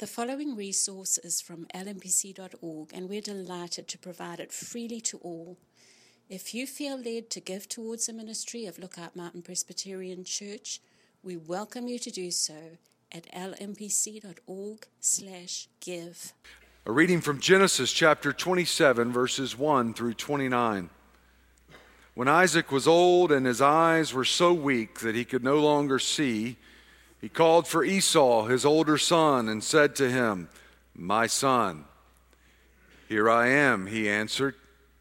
The following resource is from lmpc.org, and we're delighted to provide it freely to all. If you feel led to give towards the ministry of Lookout Mountain Presbyterian Church, we welcome you to do so at lmpc.org/give. A reading from Genesis chapter 27, verses 1 through 29. When Isaac was old and his eyes were so weak that he could no longer see, he called for Esau, his older son, and said to him, "My son." "Here I am," he answered.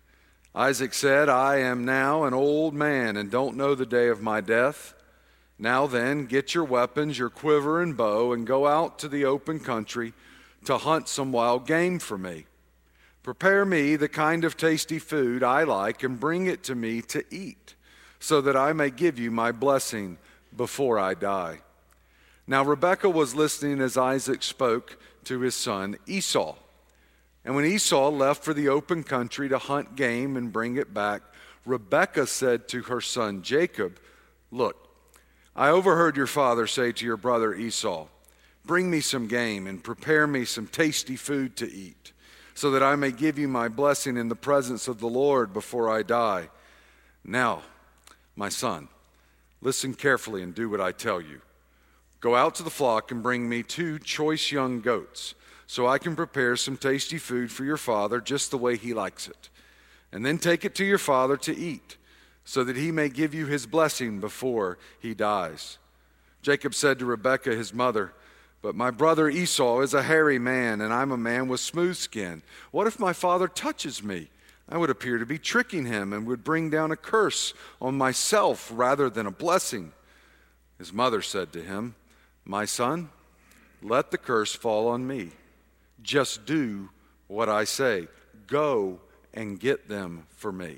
Isaac said, "I am now an old man and don't know the day of my death. Now then, get your weapons, your quiver and bow, and go out to the open country to hunt some wild game for me. Prepare me the kind of tasty food I like and bring it to me to eat, so that I may give you my blessing before I die." Now Rebekah was listening as Isaac spoke to his son Esau. And when Esau left for the open country to hunt game and bring it back, Rebekah said to her son Jacob, "Look, I overheard your father say to your brother Esau, 'Bring me some game and prepare me some tasty food to eat, so that I may give you my blessing in the presence of the Lord before I die.' Now, my son, listen carefully and do what I tell you. Go out to the flock and bring me 2 choice young goats, so I can prepare some tasty food for your father just the way he likes it. And then take it to your father to eat, so that he may give you his blessing before he dies." Jacob said to Rebekah, his mother, "But my brother Esau is a hairy man, and I'm a man with smooth skin. What if my father touches me? I would appear to be tricking him and would bring down a curse on myself rather than a blessing." His mother said to him, "My son, let the curse fall on me. Just do what I say. Go and get them for me."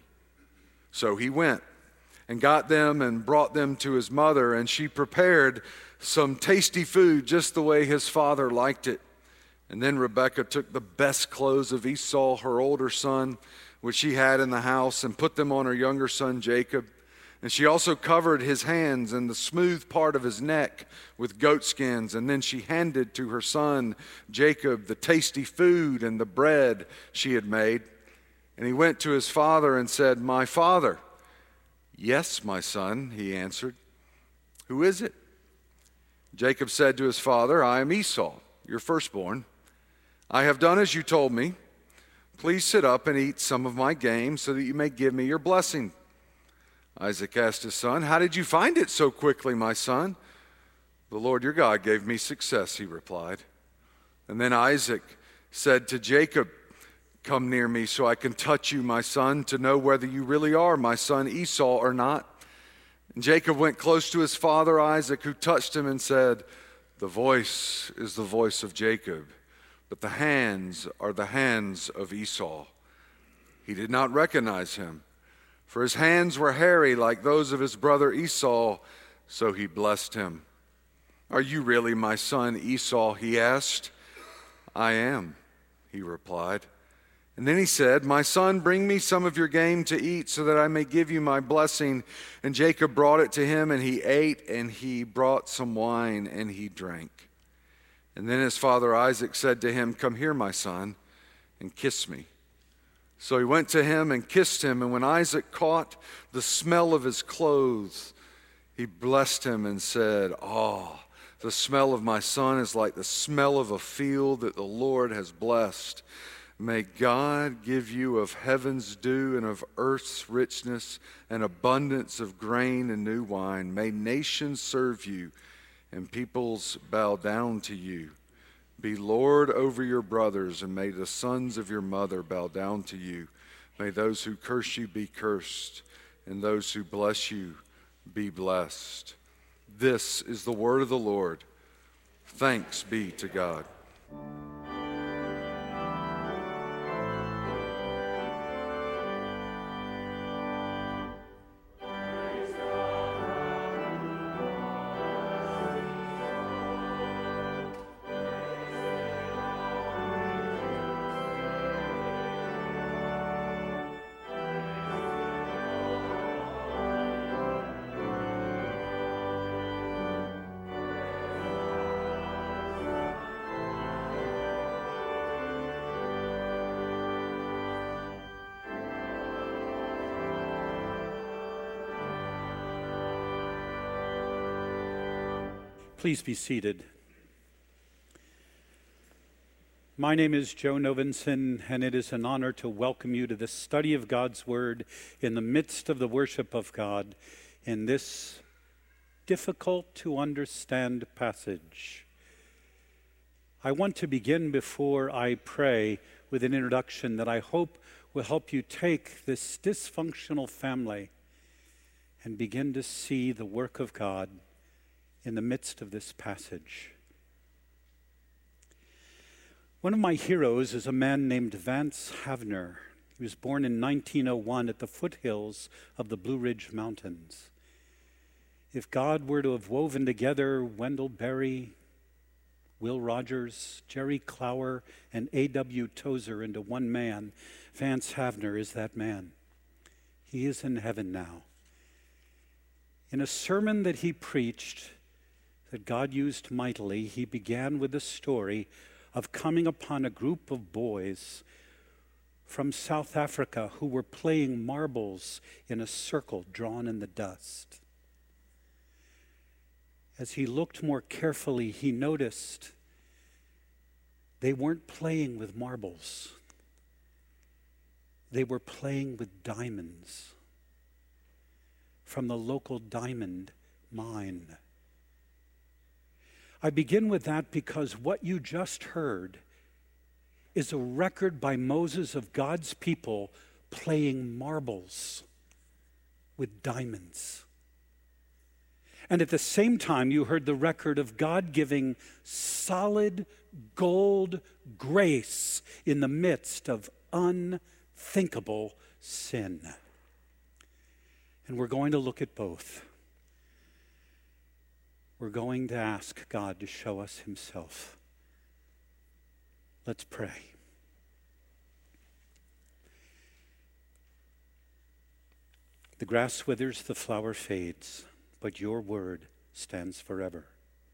So he went and got them and brought them to his mother, and she prepared some tasty food just the way his father liked it. And then Rebekah took the best clothes of Esau, her older son, which she had in the house, and put them on her younger son Jacob. And she also covered his hands and the smooth part of his neck with goat skins. And then she handed to her son Jacob the tasty food and the bread she had made. And he went to his father and said, "My father." "Yes, my son," he answered. "Who is it?" Jacob said to his father, "I am Esau, your firstborn. I have done as you told me. Please sit up and eat some of my game so that you may give me your blessing." Isaac asked his son, "How did you find it so quickly, my son?" "The Lord your God gave me success," he replied. And then Isaac said to Jacob, "Come near me so I can touch you, my son, to know whether you really are my son Esau or not." And Jacob went close to his father Isaac, who touched him and said, "The voice is the voice of Jacob, but the hands are the hands of Esau." He did not recognize him, for his hands were hairy like those of his brother Esau, so he blessed him. "Are you really my son Esau?" he asked. "I am," he replied. And then he said, "My son, bring me some of your game to eat so that I may give you my blessing." And Jacob brought it to him, and he ate, and he brought some wine, and he drank. And then his father Isaac said to him, "Come here, my son, and kiss me." So he went to him and kissed him, and when Isaac caught the smell of his clothes, he blessed him and said, the smell of my son is like the smell of a field that the Lord has blessed. May God give you of heaven's dew and of earth's richness an abundance of grain and new wine. May nations serve you and peoples bow down to you. Be Lord over your brothers, and may the sons of your mother bow down to you. May those who curse you be cursed, and those who bless you be blessed. This is the word of the Lord. Thanks be to God. Please be seated. My name is Joe Novenson, and it is an honor to welcome you to the study of God's Word in the midst of the worship of God in this difficult to understand passage. I want to begin before I pray with an introduction that I hope will help you take this dysfunctional family and begin to see the work of God in the midst of this passage. One of my heroes is a man named Vance Havner. He was born in 1901 at the foothills of the Blue Ridge Mountains. If God were to have woven together Wendell Berry, Will Rogers, Jerry Clower, and A.W. Tozer into one man, Vance Havner is that man. He is in heaven now. In a sermon that he preached that God used mightily, he began with the story of coming upon a group of boys from South Africa who were playing marbles in a circle drawn in the dust. As he looked more carefully, he noticed they weren't playing with marbles. They were playing with diamonds from the local diamond mine. I begin with that because what you just heard is a record by Moses of God's people playing marbles with diamonds. And at the same time, you heard the record of God giving solid gold grace in the midst of unthinkable sin. And we're going to look at both. We're going to ask God to show us himself. Let's pray. The grass withers, the flower fades, but your word stands forever.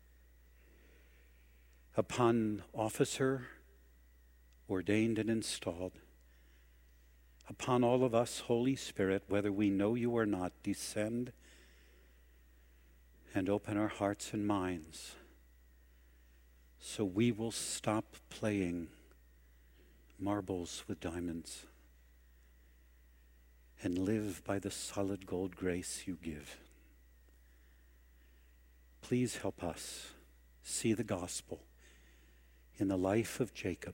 Upon officer, ordained and installed, upon all of us, Holy Spirit, whether we know you or not, descend and open our hearts and minds so we will stop playing marbles with diamonds and live by the solid gold grace you give. Please help us see the gospel in the life of Jacob.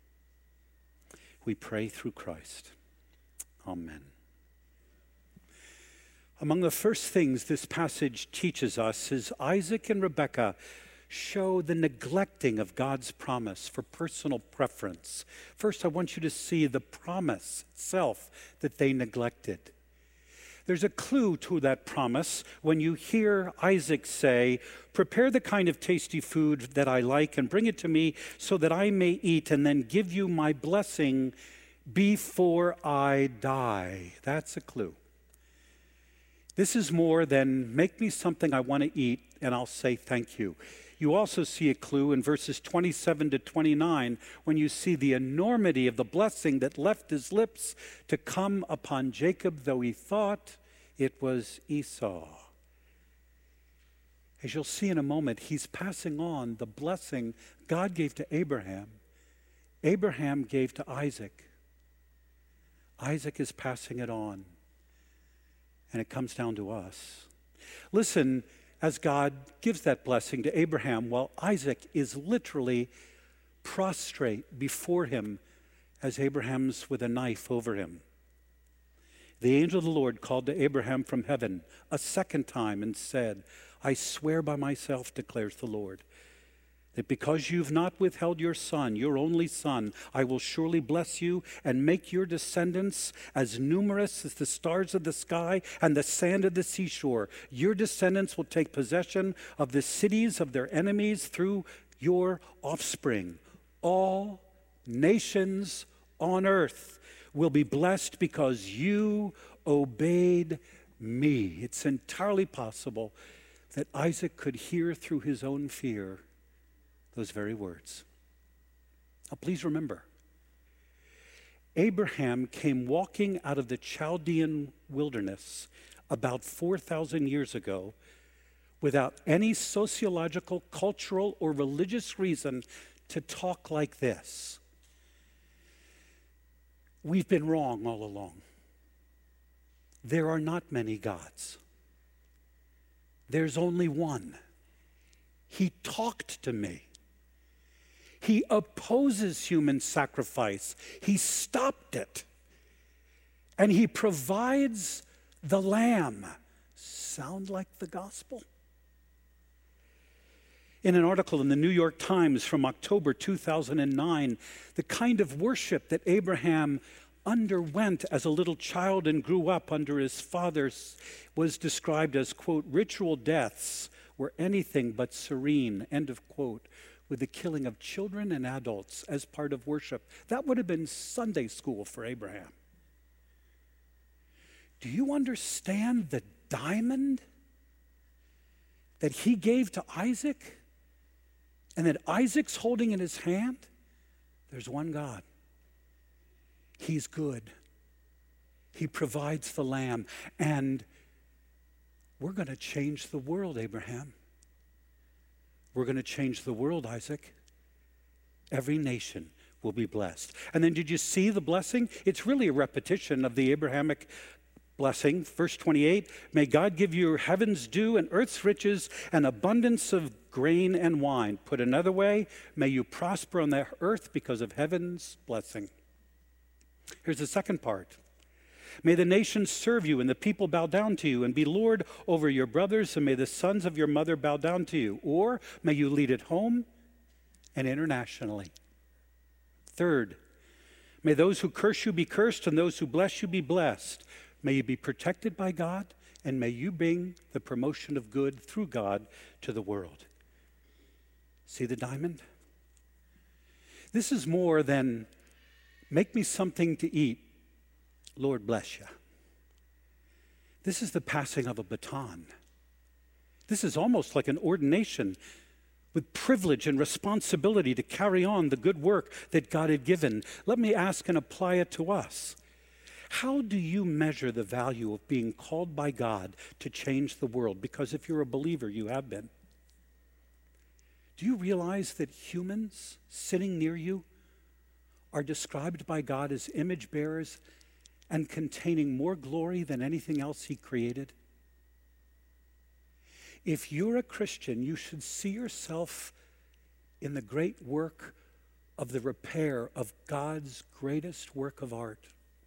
We pray through Christ. Amen. Among the first things this passage teaches us is Isaac and Rebekah show the neglecting of God's promise for personal preference. First, I want you to see the promise itself that they neglected. There's a clue to that promise when you hear Isaac say, "Prepare the kind of tasty food that I like and bring it to me so that I may eat and then give you my blessing before I die." That's a clue. This is more than make me something I want to eat and I'll say thank you. You also see a clue in verses 27 to 29 when you see the enormity of the blessing that left his lips to come upon Jacob, though he thought it was Esau. As you'll see in a moment, he's passing on the blessing God gave to Abraham. Abraham gave to Isaac. Isaac is passing it on. And it comes down to us. Listen, as God gives that blessing to Abraham, while Isaac is literally prostrate before him as Abraham's with a knife over him. The angel of the Lord called to Abraham from heaven a second time and said, "I swear by myself, declares the Lord, that because you've not withheld your son, your only son, I will surely bless you and make your descendants as numerous as the stars of the sky and the sand of the seashore. Your descendants will take possession of the cities of their enemies through your offspring. All nations on earth will be blessed because you obeyed me." It's entirely possible that Isaac could hear through his own fear those very words. Now, please remember, Abraham came walking out of the Chaldean wilderness about 4,000 years ago without any sociological, cultural, or religious reason to talk like this. We've been wrong all along. There are not many gods. There's only one. He talked to me. He opposes human sacrifice. He stopped it. And he provides the lamb. Sound like the gospel? In an article in the New York Times from October 2009, the kind of worship that Abraham underwent as a little child and grew up under his father's was described as, quote, ritual deaths were anything but serene, end of quote, with the killing of children and adults as part of worship. That would have been Sunday school for Abraham. Do you understand the diamond that he gave to Isaac and that Isaac's holding in his hand? There's one God. He's good. He provides the lamb. And we're going to change the world, Abraham. We're going to change the world, Isaac. Every nation will be blessed. And then did you see the blessing? It's really a repetition of the Abrahamic blessing. Verse 28, may God give you heaven's dew and earth's riches and abundance of grain and wine. Put another way, may you prosper on the earth because of heaven's blessing. Here's the second part. May the nations serve you and the people bow down to you and be Lord over your brothers, and may the sons of your mother bow down to you. Or may you lead at home and internationally. Third, may those who curse you be cursed and those who bless you be blessed. May you be protected by God, and may you bring the promotion of good through God to the world. See the diamond? This is more than make me something to eat, Lord bless you. This is the passing of a baton. This is almost like an ordination with privilege and responsibility to carry on the good work that God had given. Let me ask and apply it to us. How do you measure the value of being called by God to change the world? Because if you're a believer, you have been. Do you realize that humans sitting near you are described by God as image bearers and containing more glory than anything else he created? If you're a Christian, you should see yourself in the great work of the repair of God's greatest work of art.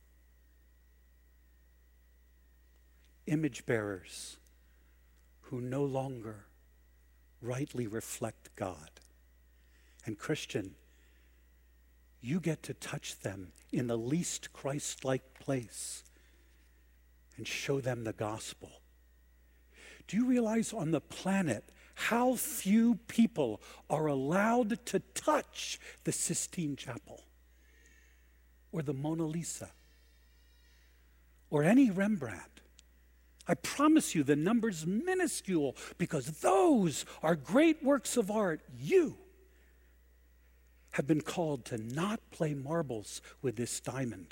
Image bearers who no longer rightly reflect God. And Christian, you get to touch them in the least Christ-like place and show them the gospel. Do you realize on the planet how few people are allowed to touch the Sistine Chapel or the Mona Lisa or any Rembrandt? I promise you the number's minuscule because those are great works of art. You have been called to not play marbles with this diamond,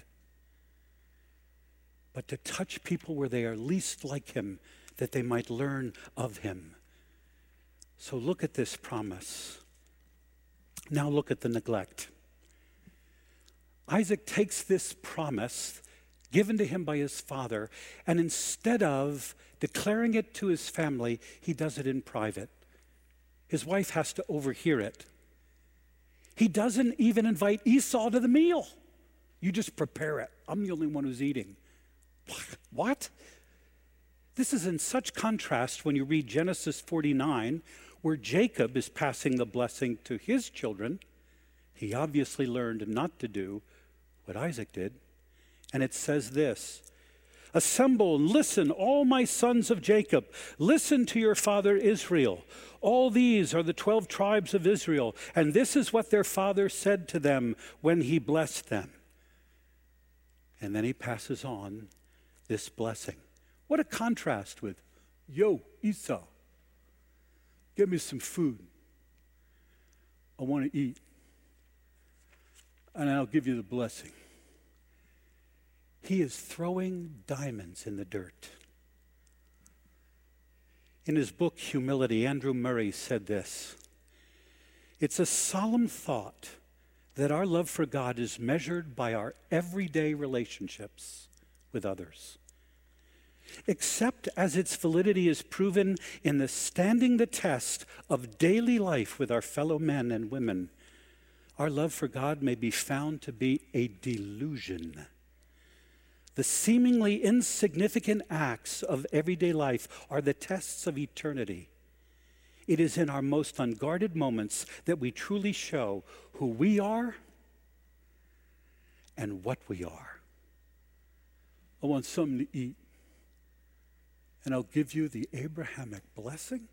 but to touch people where they are least like him, that they might learn of him. So look at this promise. Now look at the neglect. Isaac takes this promise given to him by his father, and instead of declaring it to his family, he does it in private. His wife has to overhear it. He doesn't even invite Esau to the meal. You just prepare it. I'm the only one who's eating. What? This is in such contrast when you read Genesis 49, where Jacob is passing the blessing to his children. He obviously learned not to do what Isaac did. And it says this, assemble and listen, all my sons of Jacob. Listen to your father Israel. All these are the 12 tribes of Israel. And this is what their father said to them when he blessed them. And then he passes on this blessing. What a contrast with, yo, Esau, give me some food. I want to eat. And I'll give you the blessing. He is throwing diamonds in the dirt. In his book, Humility, Andrew Murray said this: "It's a solemn thought that our love for God is measured by our everyday relationships with others. Except as its validity is proven in the standing the test of daily life with our fellow men and women, our love for God may be found to be a delusion. The seemingly insignificant acts of everyday life are the tests of eternity. It is in our most unguarded moments that we truly show who we are and what we are." I want something to eat, and I'll give you the Abrahamic blessing.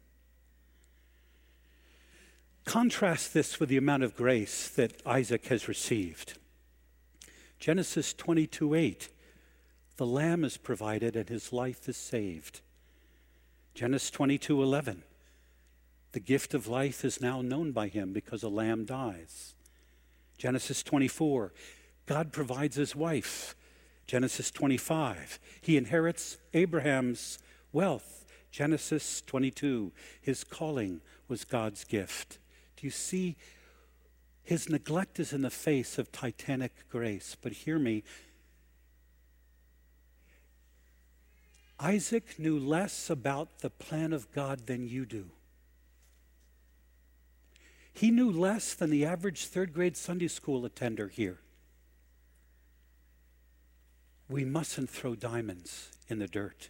Contrast this with the amount of grace that Isaac has received. Genesis 22:8, the lamb is provided and his life is saved. Genesis 22:11, the gift of life is now known by him because a lamb dies. Genesis 24, God provides his wife. Genesis 25, he inherits Abraham's wealth. Genesis 22, his calling was God's gift. Do you see? His neglect is in the face of titanic grace. But hear me, Isaac knew less about the plan of God than you do. He knew less than the average third-grade Sunday school attender here. We mustn't throw diamonds in the dirt.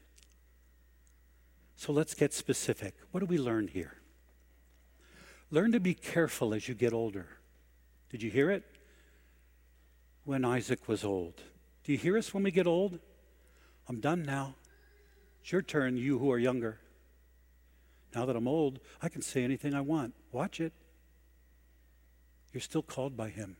So let's get specific. What do we learn here? Learn to be careful as you get older. Did you hear it? When Isaac was old. Do you hear us when we get old? I'm done now. It's your turn, you who are younger. Now that I'm old, I can say anything I want. Watch it. You're still called by him.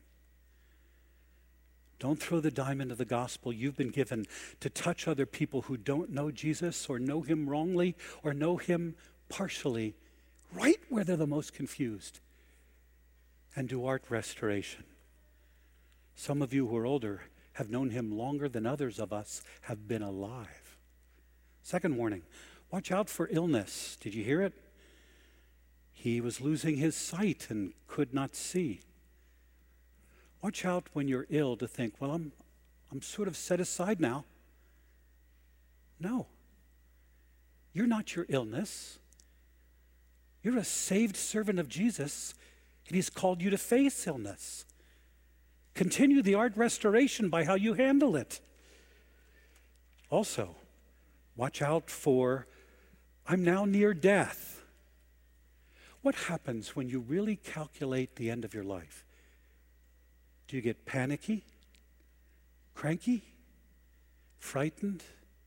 Don't throw the diamond of the gospel you've been given to touch other people who don't know Jesus or know him wrongly or know him partially, right where they're the most confused, and do art restoration. Some of you who are older have known him longer than others of us have been alive. Second warning, watch out for illness. Did you hear it? He was losing his sight and could not see. Watch out when you're ill to think, well, I'm sort of set aside now. No. You're not your illness. You're a saved servant of Jesus, and he's called you to face illness. Continue the art restoration by how you handle it. Also, watch out for, I'm now near death. What happens when you really calculate the end of your life? Do you get panicky, cranky, frightened,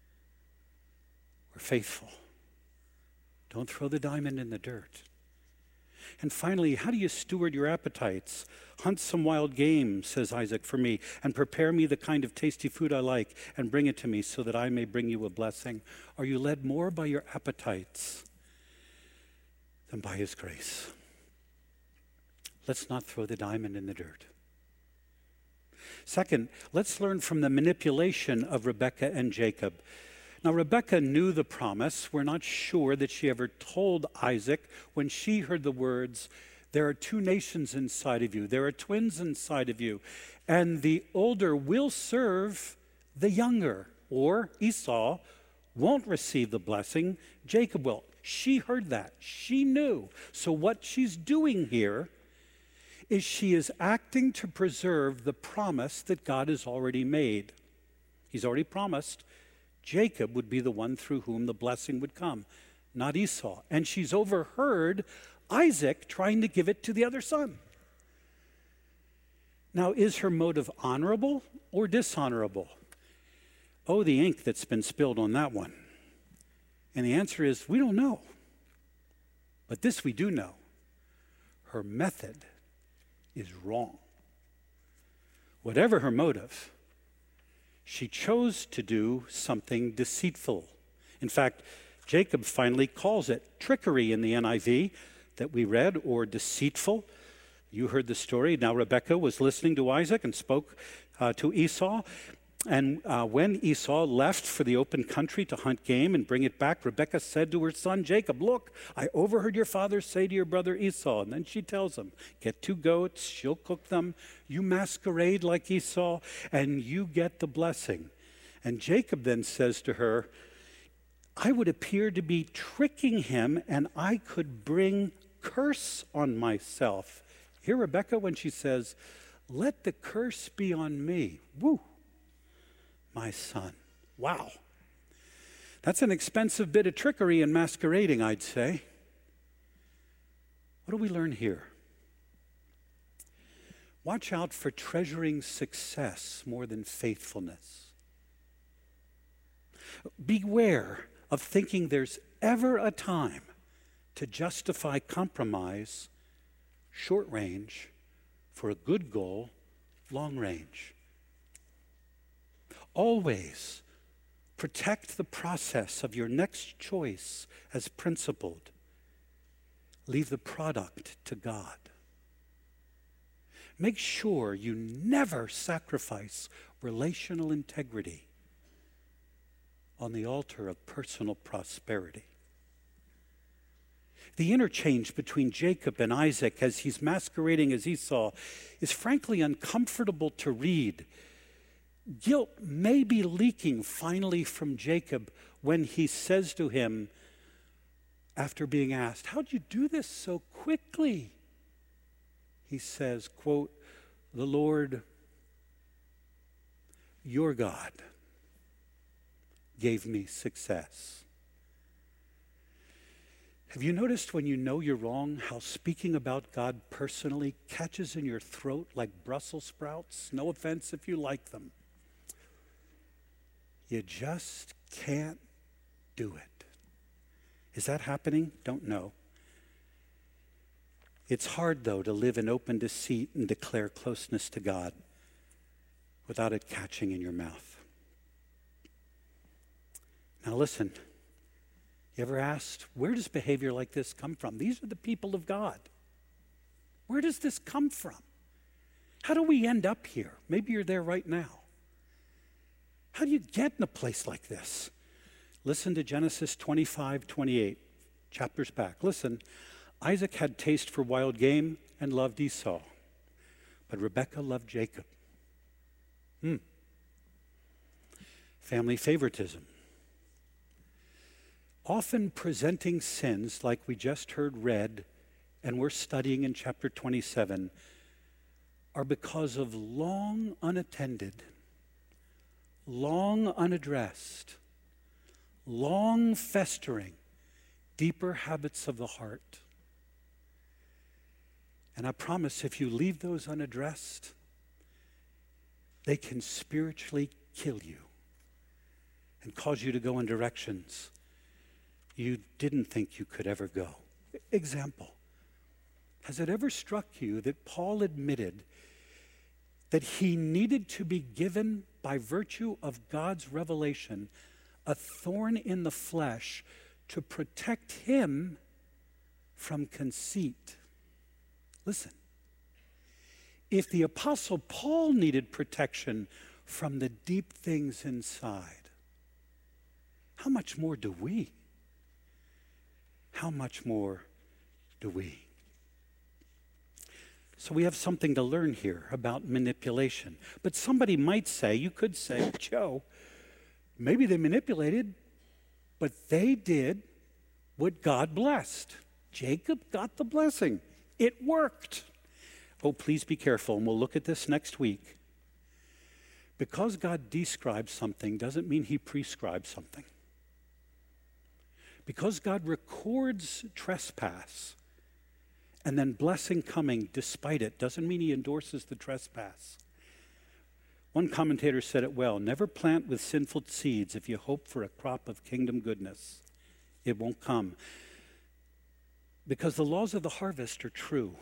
or faithful? Don't throw the diamond in the dirt. And finally, how do you steward your appetites? Hunt some wild game, says Isaac, for me, and prepare me the kind of tasty food I like, and bring it to me so that I may bring you a blessing. Are you led more by your appetites than by his grace? Let's not throw the diamond in the dirt. Second, let's learn from the manipulation of Rebekah and Jacob. Now, Rebekah knew the promise. We're not sure that she ever told Isaac when she heard the words, there are two nations inside of you. There are twins inside of you. And the older will serve the younger. Or Esau won't receive the blessing. Jacob will. She heard that. She knew. So what she's doing here is she is acting to preserve the promise that God has already made. He's already promised Jacob would be the one through whom the blessing would come, not Esau. And she's overheard Isaac trying to give it to the other son. Now, is her motive honorable or dishonorable? Oh, the ink that's been spilled on that one. And the answer is, we don't know. But this we do know. Her method is wrong. Whatever her motive, she chose to do something deceitful. In fact, Jacob finally calls it trickery in the NIV that we read, or deceitful. You heard the story. Now Rebekah was listening to Isaac and spoke to Esau. And when Esau left for the open country to hunt game and bring it back, Rebekah said to her son Jacob, "Look, I overheard your father say to your brother Esau." And then she tells him, "Get 2 goats, she'll cook them. You masquerade like Esau, and you get the blessing." And Jacob then says to her, "I would appear to be tricking him, and I could bring curse on myself." Hear Rebekah when she says, "Let the curse be on me." Woo! My son. Wow. That's an expensive bit of trickery and masquerading, I'd say. What do we learn here? Watch out for treasuring success more than faithfulness. Beware of thinking there's ever a time to justify compromise, short range, for a good goal, long range. Always protect the process of your next choice as principled. Leave the product to God. Make sure you never sacrifice relational integrity on the altar of personal prosperity. The interchange between Jacob and Isaac as he's masquerading as Esau is frankly uncomfortable to read. Guilt may be leaking finally from Jacob when he says to him, after being asked, "How'd you do this so quickly?" He says, quote, "The Lord, your God, gave me success." Have you noticed when you know you're wrong, how speaking about God personally catches in your throat like Brussels sprouts? No offense if you like them. You just can't do it. Is that happening? Don't know. It's hard, though, to live in open deceit and declare closeness to God without it catching in your mouth. Now listen, you ever asked, where does behavior like this come from? These are the people of God. Where does this come from? How do we end up here? Maybe you're there right now. How do you get in a place like this? Listen to Genesis 25:28, chapters back. Listen, Isaac had taste for wild game and loved Esau, but Rebekah loved Jacob. Family favoritism. Often presenting sins like we just heard read and we're studying in chapter 27 are because of long unattended, long unaddressed, long festering, deeper habits of the heart. And I promise if you leave those unaddressed, they can spiritually kill you and cause you to go in directions you didn't think you could ever go. Example, has it ever struck you that Paul admitted that he needed to be given, by virtue of God's revelation, a thorn in the flesh to protect him from conceit? Listen, if the Apostle Paul needed protection from the deep things inside, how much more do we? How much more do we? So we have something to learn here about manipulation. But somebody might say, you could say, Joe, maybe they manipulated, but they did what God blessed. Jacob got the blessing. It worked. Oh, please be careful, and we'll look at this next week. Because God describes something doesn't mean he prescribes something. Because God records trespass and then blessing coming despite it doesn't mean he endorses the trespass. One commentator said it well, never plant with sinful seeds if you hope for a crop of kingdom goodness. It won't come. Because the laws of the harvest are true.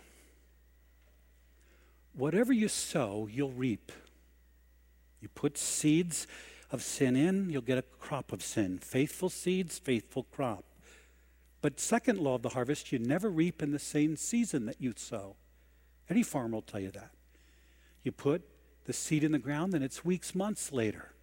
Whatever you sow, you'll reap. You put seeds of sin in, you'll get a crop of sin. Faithful seeds, faithful crop. But second law of the harvest, you never reap in the same season that you sow. Any farmer will tell you that. You put the seed in the ground, and it's weeks, months later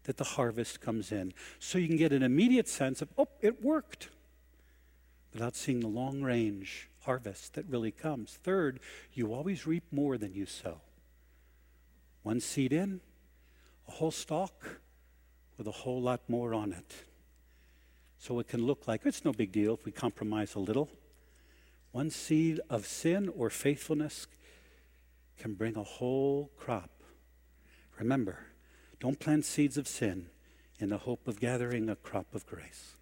that the harvest comes in. So you can get an immediate sense of, oh, it worked, without seeing the long range harvest that really comes. Third, you always reap more than you sow. One seed in, a whole stalk with a whole lot more on it. So it can look like it's no big deal if we compromise a little. One seed of sin or faithfulness can bring a whole crop. Remember, don't plant seeds of sin in the hope of gathering a crop of grace.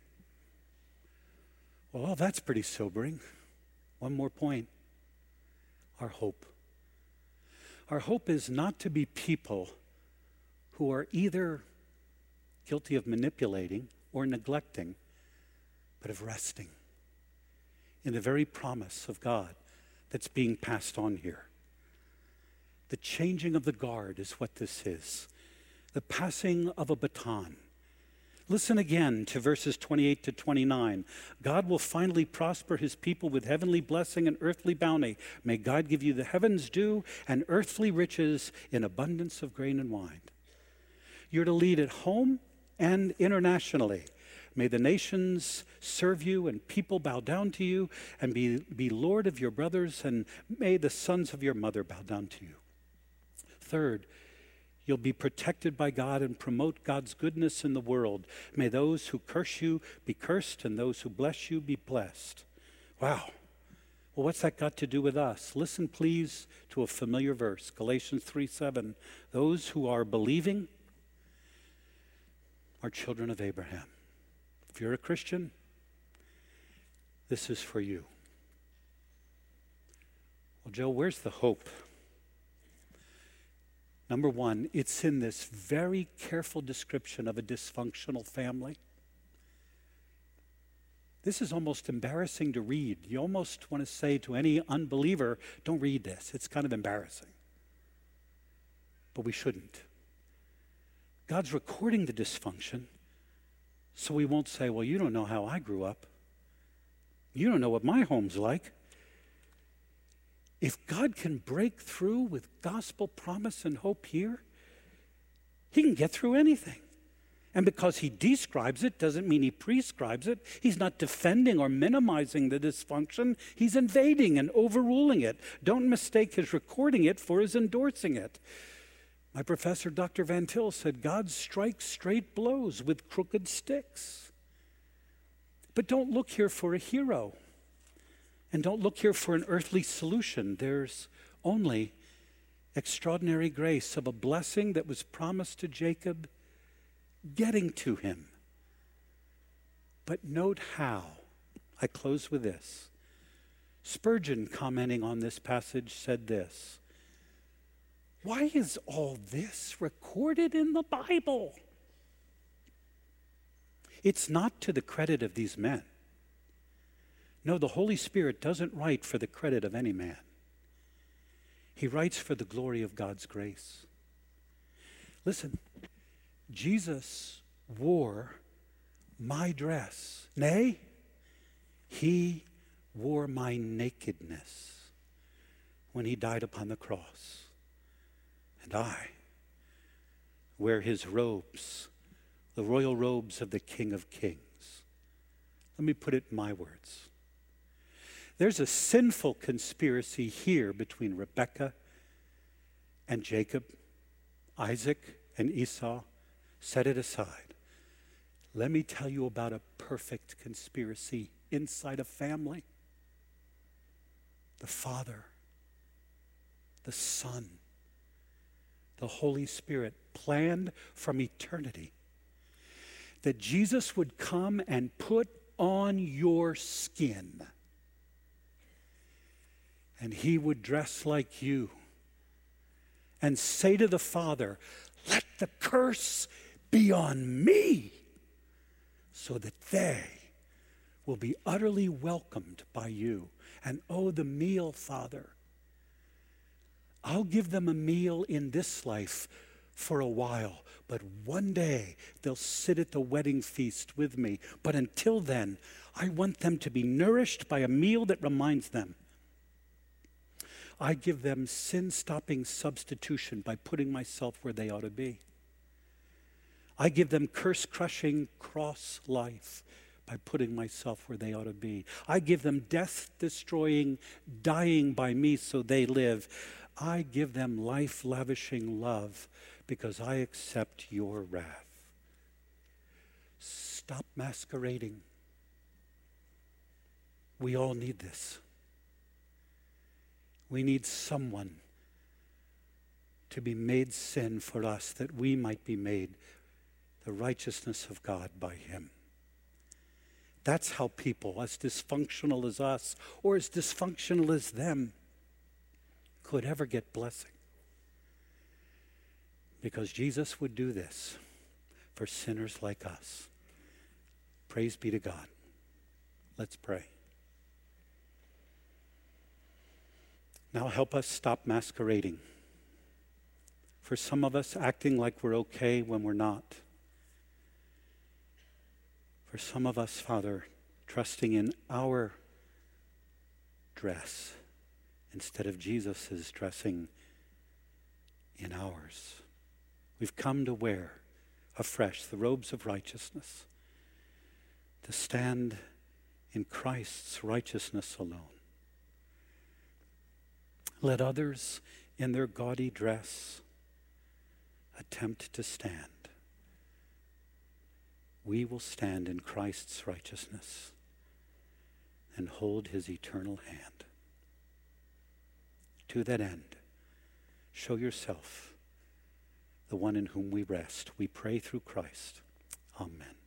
Well, that's pretty sobering. One more point. Our hope. Our hope is not to be people who are either guilty of manipulating or neglecting, but of resting in the very promise of God that's being passed on here. The changing of the guard is what this is. The passing of a baton. Listen again to verses 28 to 29. God will finally prosper his people with heavenly blessing and earthly bounty. May God give you the heavens due and earthly riches in abundance of grain and wine. You're to lead at home and internationally. May the nations serve you and people bow down to you and be Lord of your brothers, and may the sons of your mother bow down to you. Third, you'll be protected by God and promote God's goodness in the world. May those who curse you be cursed and those who bless you be blessed. Wow. Well, what's that got to do with us? Listen, please, to a familiar verse, Galatians 3:7. Those who are believing are children of Abraham. If you're a Christian, this is for you. Well, Joe, where's the hope? Number one, it's in this very careful description of a dysfunctional family. This is almost embarrassing to read. You almost want to say to any unbeliever, don't read this. It's kind of embarrassing. But we shouldn't. God's recording the dysfunction, so we won't say, well, you don't know how I grew up. You don't know what my home's like. If God can break through with gospel promise and hope here, he can get through anything. And because he describes it doesn't mean he prescribes it. He's not defending or minimizing the dysfunction. He's invading and overruling it. Don't mistake his recording it for his endorsing it. My professor, Dr. Van Til, said God strikes straight blows with crooked sticks. But don't look here for a hero. And don't look here for an earthly solution. There's only extraordinary grace of a blessing that was promised to Jacob getting to him. But note how. I close with this. Spurgeon, commenting on this passage, said this: why is all this recorded in the Bible? It's not to the credit of these men. No, the Holy Spirit doesn't write for the credit of any man. He writes for the glory of God's grace. Listen, Jesus wore my dress. Nay, he wore my nakedness when he died upon the cross. And I wear his robes, the royal robes of the King of Kings. Let me put it in my words. There's a sinful conspiracy here between Rebekah and Jacob, Isaac and Esau. Set it aside. Let me tell you about a perfect conspiracy inside a family. The Father, the Son, the Holy Spirit planned from eternity that Jesus would come and put on your skin. And he would dress like you and say to the Father, let the curse be on me, so that they will be utterly welcomed by you. And oh, the meal, Father. I'll give them a meal in this life for a while, but one day they'll sit at the wedding feast with me. But until then, I want them to be nourished by a meal that reminds them. I give them sin-stopping substitution by putting myself where they ought to be. I give them curse-crushing cross life by putting myself where they ought to be. I give them death-destroying, dying by me so they live. I give them life-lavishing love because I accept your wrath. Stop masquerading. We all need this. We need someone to be made sin for us that we might be made the righteousness of God by him. That's how people as dysfunctional as us or as dysfunctional as them could ever get blessing. Because Jesus would do this for sinners like us. Praise be to God. Let's pray. Now help us stop masquerading. For some of us, acting like we're okay when we're not. For some of us, Father, trusting in our dress instead of Jesus' dressing in ours. We've come to wear afresh the robes of righteousness, to stand in Christ's righteousness alone. Let others in their gaudy dress attempt to stand. We will stand in Christ's righteousness and hold his eternal hand. To that end, show yourself the one in whom we rest. We pray through Christ. Amen.